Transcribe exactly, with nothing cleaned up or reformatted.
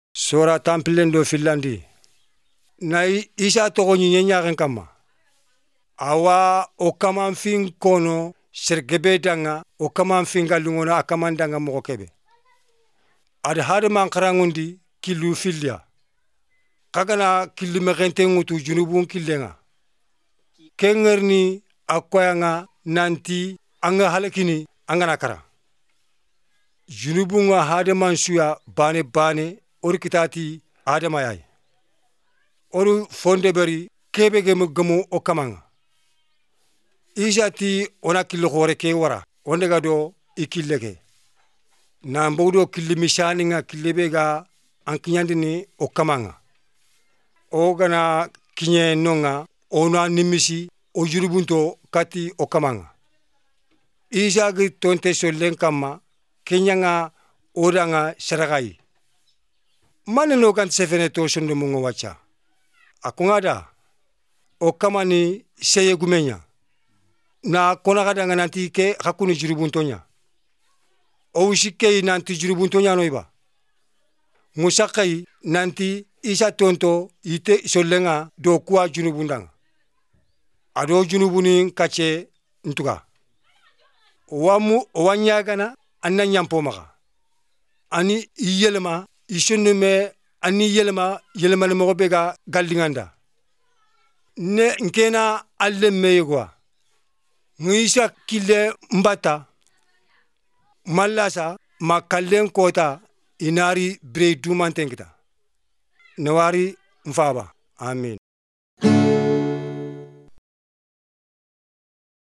Sora tampilendo filandi. Na isa togo nyinye nyagen kama. Awa o kaman fin kono sergebe danga o kaman fin galungona akaman danga mo kebe. Ad hade man karangundi kilu filia. Kagana kilu megente ngutu junubun kilenga. Kengerni akoyanga nanti anga halekini anga nakara. Junubunga hade man suya bane bane orikitati hade mayai. Oru fonde beri kebe gemu gemu o kamanga. Isati ona kilu khore ke wara. Ondega do ikileke. Na mboudo kili mishani nga kilebega ankinyandini o kamanga. O gana kinye nonga ona nimisi o jurubunto kati o kamanga. Isagi tonte solen kama kenyanga odanga saragai. Mane no kan sefene to sondo mungo wacha. Akungada o kamani seye gumenya. Na kona kadanga nanti ke hakuni jurubuntonya. O ushikei nanti jurubuntonya noiba. Musakai nanti isa tonto ite solenga do kuwa junubundanga. Ado junubuni kache ntuka. Wamu wanyagana anna nyampo maka. Ani yelema ishonume ani yelema yelema le mogobega galdinganda. Ne nkena alle meyegwa. Ngisa kile mbata malasa makalen kota inari bre dumantengita. Nawari mfaba. Amin.